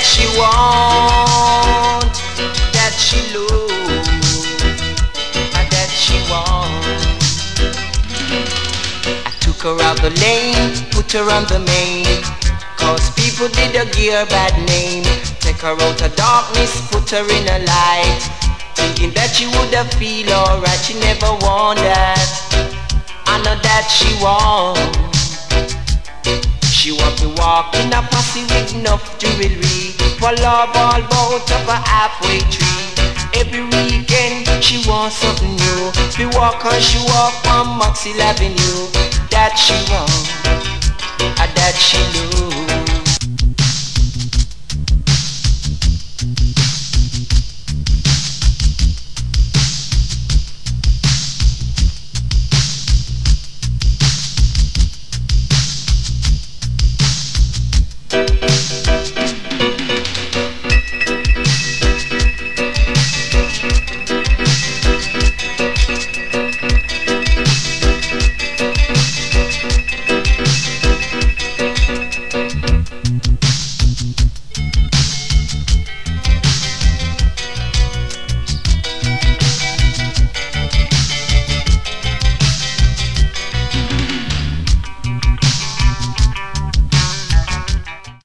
she want, that she love, that she want. I took her out the lane, put her on the main, cause people did a give her bad name. Take her out of darkness, put her in a light, thinking that she would have feel alright. She never want that, I know that she want. She want me walk in a posse with enough jewelry, pull up all bout of a halfway tree. Every weekend she wants something new, we walk and she walk on Maxwell Avenue. That she want, that she love.